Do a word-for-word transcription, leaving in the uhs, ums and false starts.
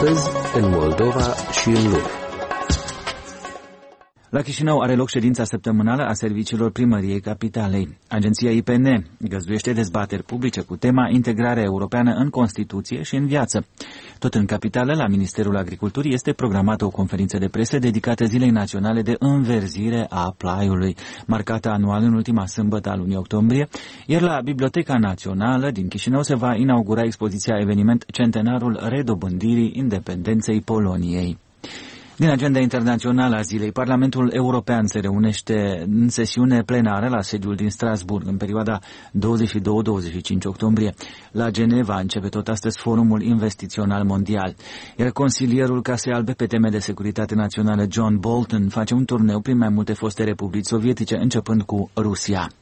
Astăzi, în Moldova și în lume. La Chișinău are loc ședința săptămânală a serviciilor primăriei capitalei. Agenția I P N găzduiește dezbateri publice cu tema integrarea europeană în Constituție și în viață. Tot în capitală, la Ministerul Agriculturii, este programată o conferință de presă dedicată Zilei Naționale de Înverzire a Plaiului, marcată anual în ultima sâmbătă a lunii octombrie, iar la Biblioteca Națională din Chișinău se va inaugura expoziția eveniment Centenarul redobândirii independenței Poloniei. Din agenda internațională a zilei, Parlamentul European se reunește în sesiune plenară la sediul din Strasbourg în perioada douăzeci și doi - douăzeci și cinci octombrie. La Geneva începe tot astăzi Forumul Investițional Mondial, iar consilierul Casei Albe pe teme de securitate națională John Bolton face un turneu prin mai multe foste republici sovietice, începând cu Rusia.